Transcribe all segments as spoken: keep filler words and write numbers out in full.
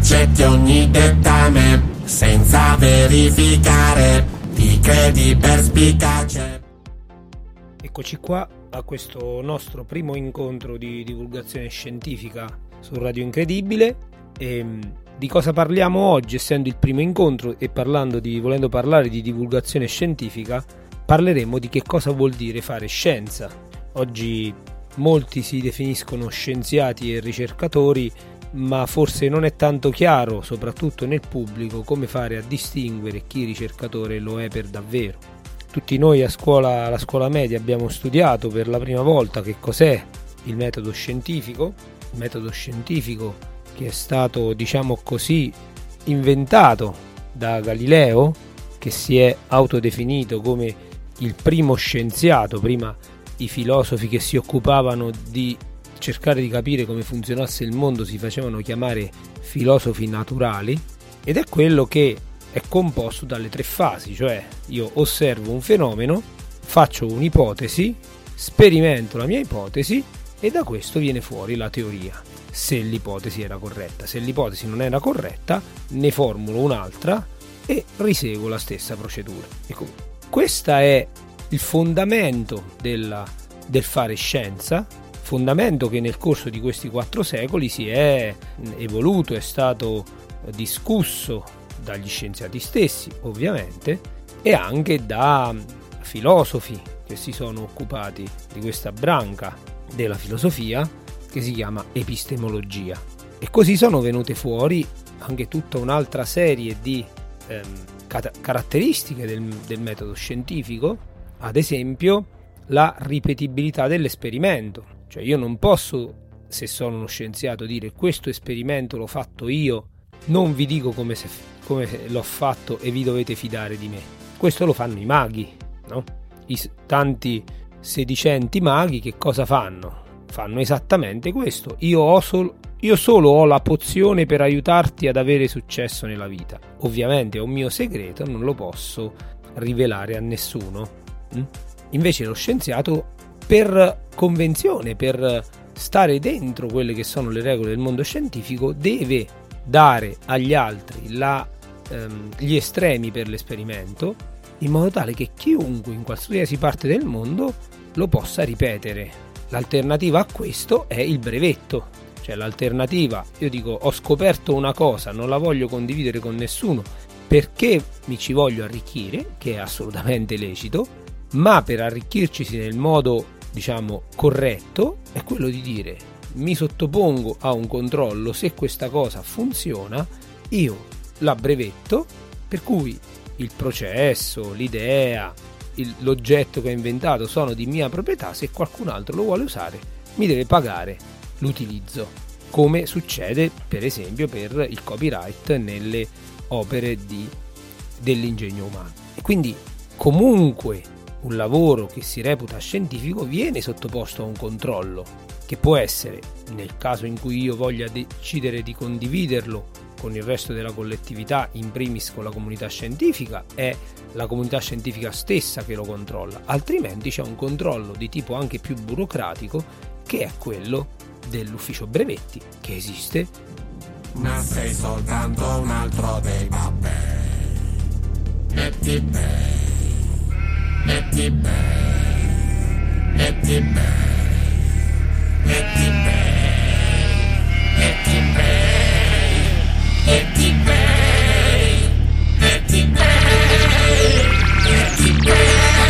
accetti ogni dettame senza verificare, ti credi perspicace. Eccoci qua a questo nostro primo incontro di divulgazione scientifica su Radio Incredibile. E di cosa parliamo oggi, essendo il primo incontro e parlando di, volendo parlare di divulgazione scientifica, parleremo di che cosa vuol dire fare scienza. Oggi molti si definiscono scienziati e ricercatori, ma forse non è tanto chiaro, soprattutto nel pubblico, come fare a distinguere chi ricercatore lo è per davvero. Tutti noi a scuola, alla scuola media, abbiamo studiato per la prima volta che cos'è il metodo scientifico, il metodo scientifico che è stato, diciamo così, inventato da Galileo, che si è autodefinito come il primo scienziato. Prima i filosofi che si occupavano di cercare di capire come funzionasse il mondo si facevano chiamare filosofi naturali, ed è quello che è composto dalle tre fasi, cioè io osservo un fenomeno, faccio un'ipotesi, sperimento la mia ipotesi e da questo viene fuori la teoria, se l'ipotesi era corretta. Se l'ipotesi non era corretta, ne formulo un'altra e riseguo la stessa procedura. Ecco, questo è il fondamento della, del fare scienza, fondamento che nel corso di questi quattro secoli si è evoluto, è stato discusso dagli scienziati stessi, ovviamente, e anche da filosofi che si sono occupati di questa branca della filosofia che si chiama epistemologia. E così sono venute fuori anche tutta un'altra serie di ehm, cat- caratteristiche del, del metodo scientifico, ad esempio la ripetibilità dell'esperimento. Cioè io non posso, se sono uno scienziato, dire questo esperimento l'ho fatto io, non vi dico come, se, come l'ho fatto e vi dovete fidare di me. Questo lo fanno i maghi, no? I tanti sedicenti maghi che cosa fanno? Fanno esattamente questo. Io, ho sol- io solo ho la pozione per aiutarti ad avere successo nella vita. Ovviamente è un mio segreto, non lo posso rivelare a nessuno. Mm? Invece lo scienziato, per convenzione, per stare dentro quelle che sono le regole del mondo scientifico, deve dare agli altri la, ehm, gli estremi per l'esperimento, in modo tale che chiunque in qualsiasi parte del mondo lo possa ripetere. L'alternativa a questo è il brevetto, cioè l'alternativa, io dico ho scoperto una cosa, non la voglio condividere con nessuno perché mi ci voglio arricchire, che è assolutamente lecito, ma per arricchircisi nel modo, diciamo, corretto è quello di dire mi sottopongo a un controllo, se questa cosa funziona io la brevetto, per cui il processo, l'idea, il, l'oggetto che ho inventato sono di mia proprietà, se qualcun altro lo vuole usare mi deve pagare l'utilizzo, come succede per esempio per il copyright nelle opere di, dell'ingegno umano. E quindi comunque un lavoro che si reputa scientifico viene sottoposto a un controllo, che può essere, nel caso in cui io voglia decidere di condividerlo con il resto della collettività, in primis con la comunità scientifica, è la comunità scientifica stessa che lo controlla, altrimenti c'è un controllo di tipo anche più burocratico, che è quello dell'ufficio brevetti, che esiste. Ma sei soltanto un altro dei babbei, metti bei, metti bei, metti bei, metti bei, metti bei, metti bei, metti bei, metti bei.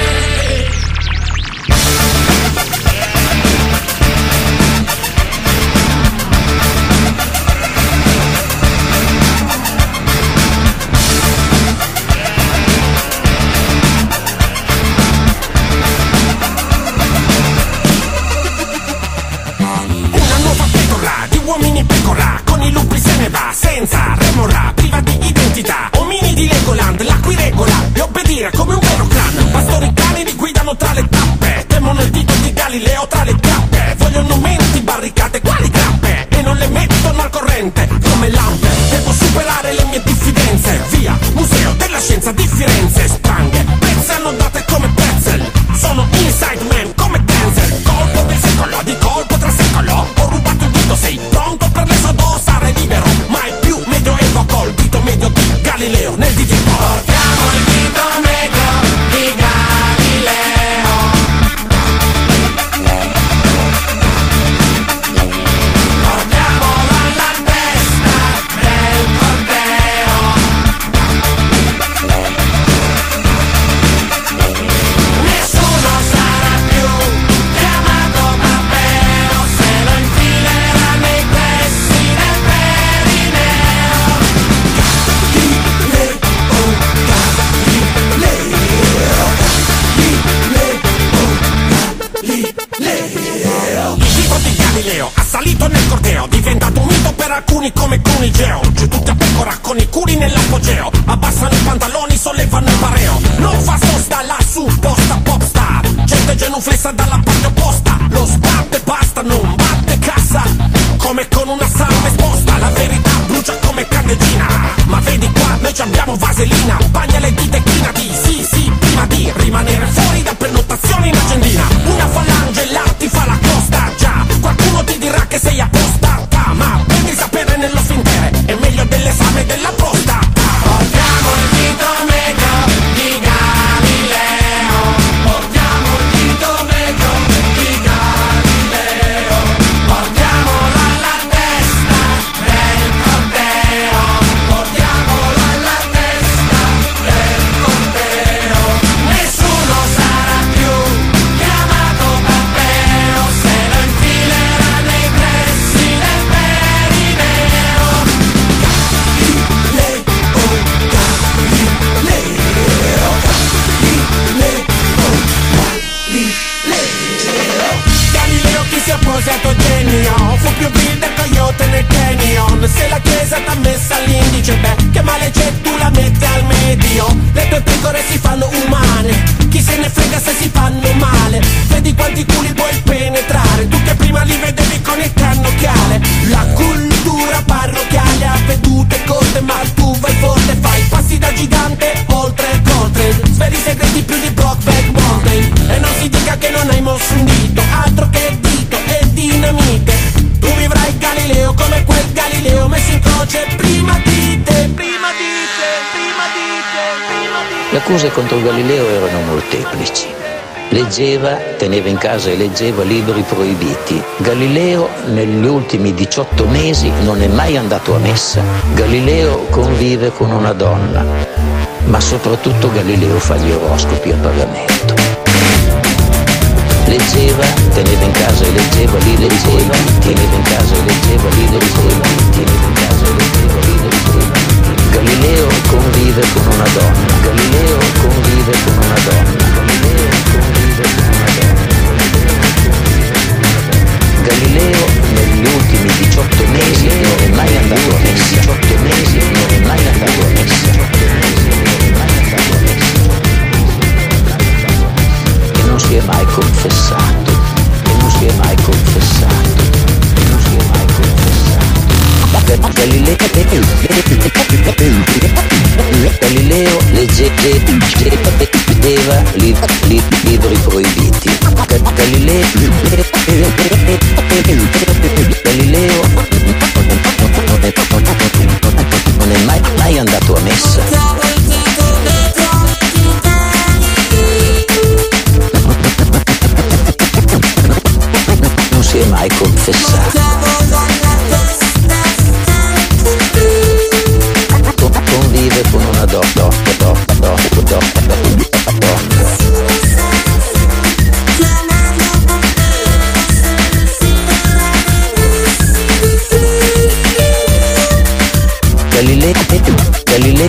Uomini pecora, con i lupi se ne va, senza remora, priva di identità. Omini di Legoland, la cui regola è obbedire come un vero clan. Pastori cani li guidano tra le tappe, temono il dito di Galileo tra le tappe. Vogliono menti, barricate, quali grappe, e non le mettono al corrente come lampe. Devo superare le mie diffidenze, via, museo della scienza di Firenze. Spranghe, pezze annodate come pretzel, sono inside man come Denzel. Colpo del secolo, di colpo tra secolo, ho rubato il dito, sei pronto per l'esodo, sarei libero, mai più medio Alcuni come Cunigeo, giù tutti a pecora con i culi nell'apogeo. Abbassano i pantaloni, sollevano il pareo. Non fa sosta la supposta popstar, gente genuflessa dalla parte opposta. Lo sbatte basta, non batte cassa, come con una salva esposta. La verità brucia come candeggina, ma vedi qua, noi ci abbiamo vaselina. Bagna le dita e chinati, sì sì, prima di rimanere fuori da prenotazioni in agendina. Una falange là ti fa la costa, già, qualcuno ti dirà che sei apostata, ma per di sapere nello sfintere è meglio dell'esame della prostata. Portiamo il dito medio di Galileo, portiamo il dito medio di Galileo, portiamolo alla testa del corteo, portiamolo alla testa del corteo. Nessuno sarà più chiamato Pompeo, se lo infilerà nei pressi del Perineo. Galileo, Galileo, Galileo, Galileo chi si oppose a Togenio fu più vil del coyote nel canyon. Se la chiesa t'ha messa all'indice, beh, che male c'è, tu la metti al medio. Le tue pecore si fanno umane, chi se ne frega se si fanno male. Vedi quanti culi puoi penetrare, tu che prima li vedevi con il cannocchiale. La cultura parrocchiale ha vedute corte, ma tu vai forte, fai passi da gigante oltre Coltrane. Sveli segreti più di Brokeback Mountain, e non si dica che non hai mosso un dito, altro che dito e dinamite. Tu vivrai Galileo come quel Galileo messo in croce prima di te, prima di te, prima di te, prima di te. Le accuse contro Galileo erano molteplici. Leggeva, teneva in casa e leggeva libri proibiti. Galileo negli ultimi diciotto mesi non è mai andato a messa. Galileo convive con una donna, ma soprattutto Galileo fa gli oroscopi a pagamento. Leggeva, teneva in casa e leggeva libri proibiti. Teneva in casa e leggeva libri proibiti. Teneva in casa e leggeva libri proibiti. Galileo convive con una donna. Galileo convive con una donna. Galileo convive con una donna. Galileo negli ultimi diciotto mesi non è mai andato a messa. diciotto mesi non è mai andato a messa. E non si è mai confessato. E non si è mai confessato. E non si è mai confessato. Galileo Galileo leggeva libri proibiti. Galileo Galileo non è mai, mai andato a messa. Non si è mai confessato. Convive con una donna, donna, donna, donna, donna. Galileo, Galileo,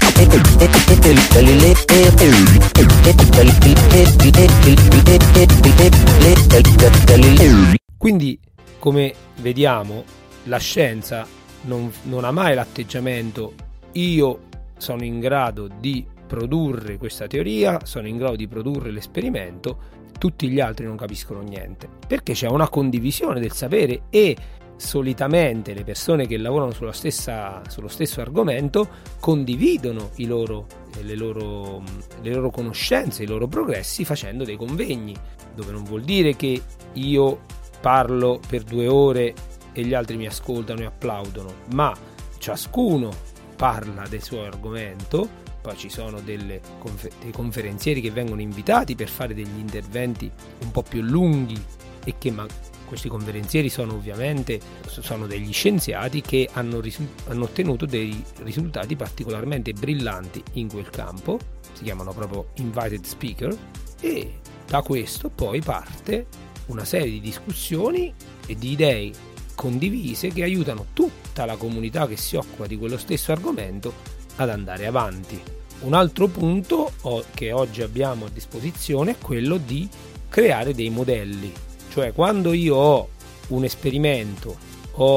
Galileo. Quindi, come vediamo, la scienza non, non ha mai l'atteggiamento io sono in grado di produrre questa teoria, sono in grado di produrre l'esperimento, tutti gli altri non capiscono niente, perché c'è una condivisione del sapere e solitamente le persone che lavorano sulla stessa, sullo stesso argomento condividono i loro, le, loro, le loro conoscenze, i loro progressi facendo dei convegni, dove non vuol dire che io parlo per due ore e gli altri mi ascoltano e applaudono, ma ciascuno parla del suo argomento. Poi ci sono delle confer- dei conferenzieri che vengono invitati per fare degli interventi un po' più lunghi e che ma- questi conferenzieri sono ovviamente sono degli scienziati che hanno, risu- hanno ottenuto dei risultati particolarmente brillanti in quel campo, si chiamano proprio invited speaker, e da questo poi parte una serie di discussioni e di idee condivise che aiutano tutta la comunità che si occupa di quello stesso argomento ad andare avanti. Un altro punto che oggi abbiamo a disposizione è quello di creare dei modelli, cioè quando io ho un esperimento, ho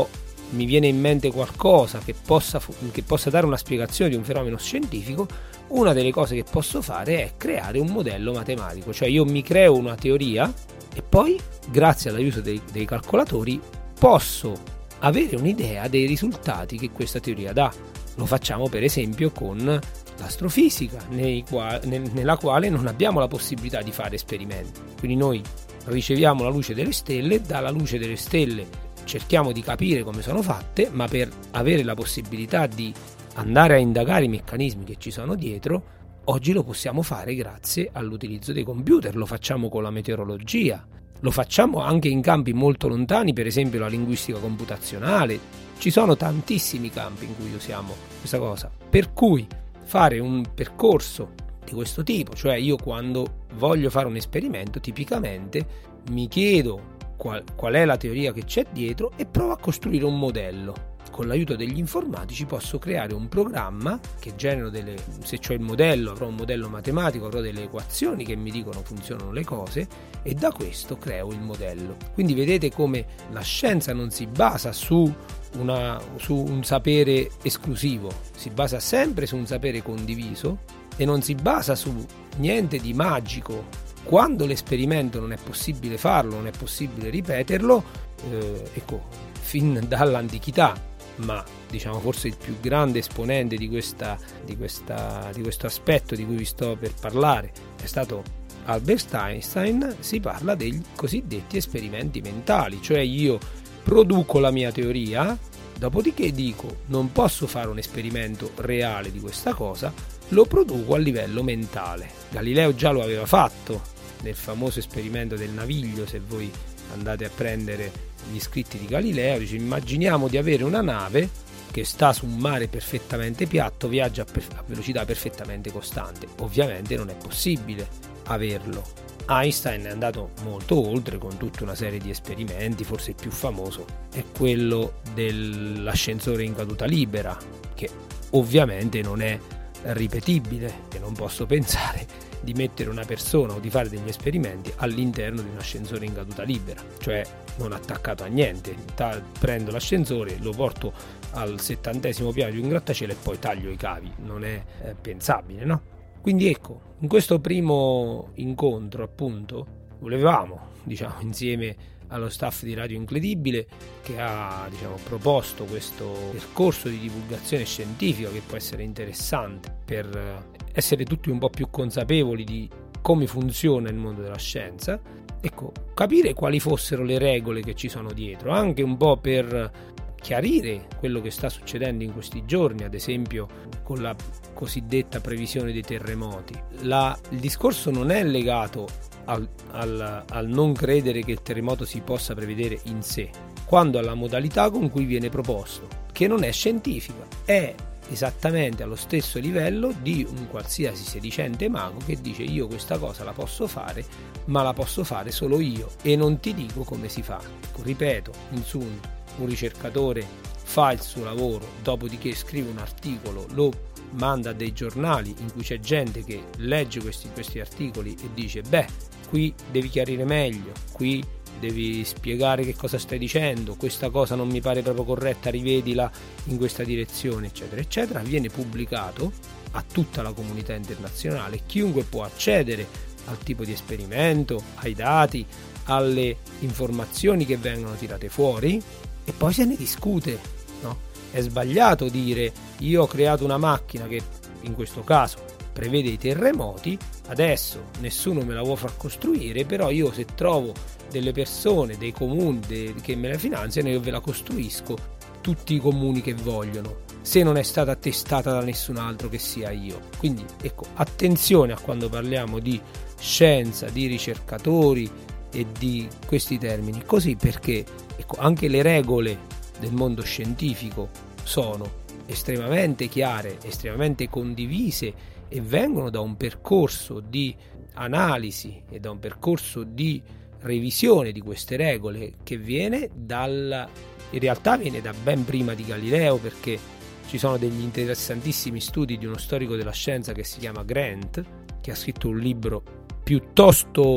mi viene in mente qualcosa che possa, che possa dare una spiegazione di un fenomeno scientifico, una delle cose che posso fare è creare un modello matematico, cioè io mi creo una teoria e poi, grazie all'aiuto dei, dei calcolatori, posso avere un'idea dei risultati che questa teoria dà. Lo facciamo per esempio con l'astrofisica, nei qua, ne, nella quale non abbiamo la possibilità di fare esperimenti. Quindi noi riceviamo la luce delle stelle, dalla luce delle stelle cerchiamo di capire come sono fatte, ma per avere la possibilità di andare a indagare i meccanismi che ci sono dietro, oggi lo possiamo fare grazie all'utilizzo dei computer. Lo facciamo con la meteorologia, lo facciamo anche in campi molto lontani, per esempio la linguistica computazionale. Ci sono tantissimi campi in cui usiamo questa cosa, per cui fare un percorso di questo tipo, cioè io quando voglio fare un esperimento tipicamente mi chiedo qual, qual è la teoria che c'è dietro e provo a costruire un modello. Con l'aiuto degli informatici posso creare un programma che genero delle, se c'ho il modello avrò un modello matematico, avrò delle equazioni che mi dicono funzionano le cose e da questo creo il modello. Quindi vedete come la scienza non si basa su, una, su un sapere esclusivo, si basa sempre su un sapere condiviso e non si basa su niente di magico. Quando l'esperimento non è possibile farlo, non è possibile ripeterlo, eh, ecco, fin dall'antichità, ma diciamo forse il più grande esponente di, questa, di, questa, di questo aspetto di cui vi sto per parlare è stato Albert Einstein, si parla dei cosiddetti esperimenti mentali, cioè io produco la mia teoria, dopodiché dico non posso fare un esperimento reale di questa cosa, lo produco a livello mentale. Galileo già lo aveva fatto nel famoso esperimento del naviglio, se voi andate a prendere gli scritti di Galileo, dice immaginiamo di avere una nave che sta su un mare perfettamente piatto, viaggia a, per- a velocità perfettamente costante. Ovviamente non è possibile averlo. Einstein è andato molto oltre con tutta una serie di esperimenti, forse il più famoso è quello dell'ascensore in caduta libera, che ovviamente non è ripetibile, e non posso pensare di mettere una persona o di fare degli esperimenti all'interno di un ascensore in caduta libera, cioè non attaccato a niente. Ta- prendo l'ascensore, lo porto al settantesimo piano di un grattacielo e poi taglio i cavi, non è eh, pensabile, no? Quindi ecco, in questo primo incontro appunto volevamo, diciamo, insieme allo staff di Radio Incredibile che ha, diciamo, proposto questo percorso di divulgazione scientifica che può essere interessante per essere tutti un po' più consapevoli di come funziona il mondo della scienza, ecco, capire quali fossero le regole che ci sono dietro, anche un po' per chiarire quello che sta succedendo in questi giorni, ad esempio con la cosiddetta previsione dei terremoti. La, il discorso non è legato al, al, al non credere che il terremoto si possa prevedere in sé, quanto alla modalità con cui viene proposto, che non è scientifica, è esattamente allo stesso livello di un qualsiasi sedicente mago che dice io questa cosa la posso fare, ma la posso fare solo io e non ti dico come si fa. Ecco, ripeto, in sunto, un ricercatore fa il suo lavoro, dopodiché scrive un articolo, lo manda a dei giornali in cui c'è gente che legge questi, questi articoli e dice beh, qui devi chiarire meglio, qui devi spiegare che cosa stai dicendo, questa cosa non mi pare proprio corretta, rivedila in questa direzione, eccetera eccetera. Viene pubblicato a tutta la comunità internazionale, chiunque può accedere al tipo di esperimento, ai dati, alle informazioni che vengono tirate fuori e poi se ne discute, no? È sbagliato dire io ho creato una macchina che in questo caso prevede i terremoti, adesso nessuno me la vuole far costruire, però io se trovo delle persone, dei comuni de, che me la finanziano, io ve la costruisco tutti i comuni che vogliono, se non è stata attestata da nessun altro che sia io. Quindi ecco, attenzione a quando parliamo di scienza, di ricercatori e di questi termini, così perché ecco, anche le regole del mondo scientifico sono estremamente chiare, estremamente condivise e vengono da un percorso di analisi e da un percorso di revisione di queste regole che viene dal, in realtà viene da ben prima di Galileo, perché ci sono degli interessantissimi studi di uno storico della scienza che si chiama Grant, che ha scritto un libro piuttosto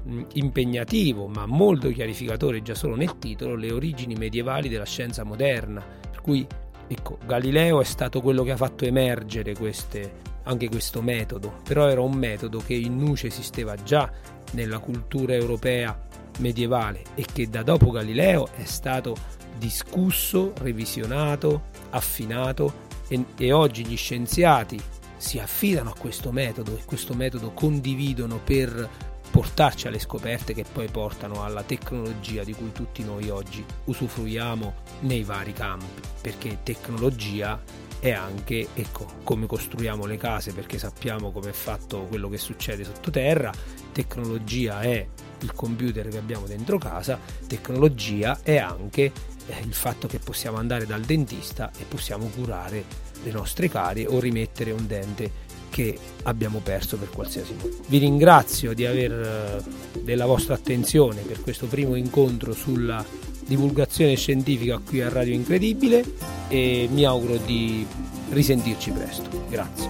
mh, impegnativo ma molto chiarificatore già solo nel titolo, Le origini medievali della scienza moderna, per cui ecco, Galileo è stato quello che ha fatto emergere queste, anche questo metodo, però era un metodo che in nuce esisteva già nella cultura europea medievale e che da dopo Galileo è stato discusso, revisionato, affinato e, e oggi gli scienziati si affidano a questo metodo e questo metodo condividono per portarci alle scoperte che poi portano alla tecnologia di cui tutti noi oggi usufruiamo nei vari campi, perché tecnologia è anche, ecco, come costruiamo le case, perché sappiamo come è fatto quello che succede sottoterra. Tecnologia è il computer che abbiamo dentro casa, tecnologia è anche eh, il fatto che possiamo andare dal dentista e possiamo curare le nostre carie o rimettere un dente che abbiamo perso per qualsiasi motivo. Vi ringrazio di aver della vostra attenzione per questo primo incontro sulla divulgazione scientifica qui a Radio Incredibile e mi auguro di risentirci presto. Grazie.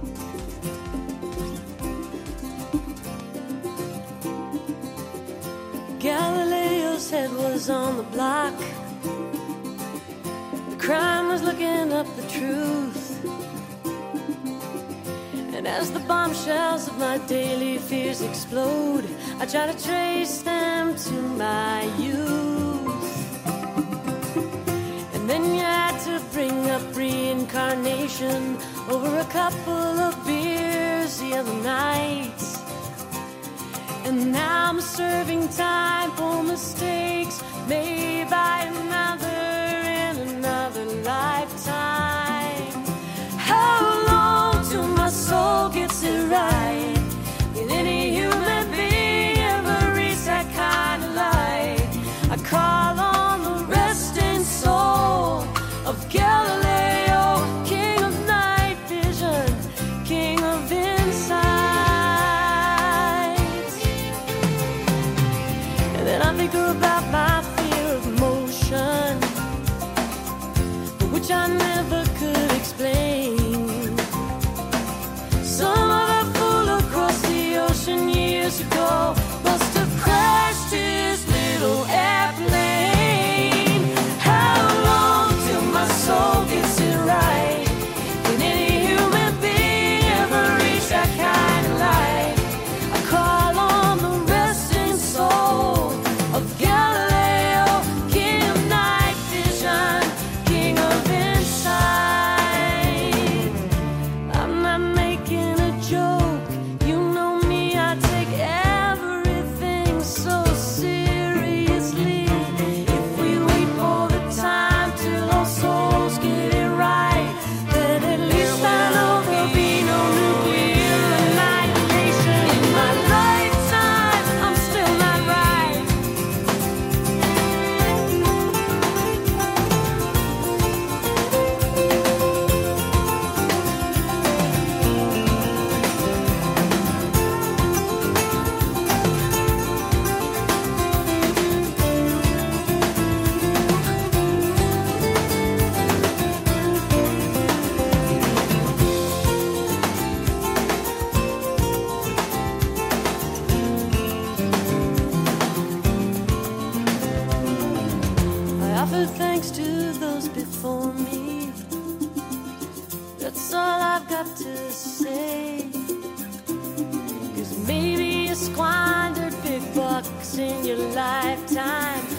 Galileo's head was on the block. The crime was looking up the truth. And as the bombshells of my daily fears explode, I try to trace them to my youth. And then you had to bring up reincarnation over a couple of beers the other night. And now I'm serving time for mistakes made by another in another lifetime. How long till my soul gets it right? Can any human being ever reach that kind of light? I call on the resting soul of Galileo, king of night vision, king of insight. And then I think about my fear of motion, which I never could explain. Some other fool across the ocean years ago must have crashed his little airplane. How long till my soul gets it right? Can any human being ever reach that kind of light? I call on the resting soul of Galileo, king of night vision, king of insight. I'm not making a joke, you know me, I take everything so seriously. If we wait for the time till our souls get it right, then at least I know there'll be no nuclear annihilation. In my lifetime, I'm still not right. I offer thanks to those before me. That's all I've got to say. 'Cause maybe you squandered big bucks in your lifetime,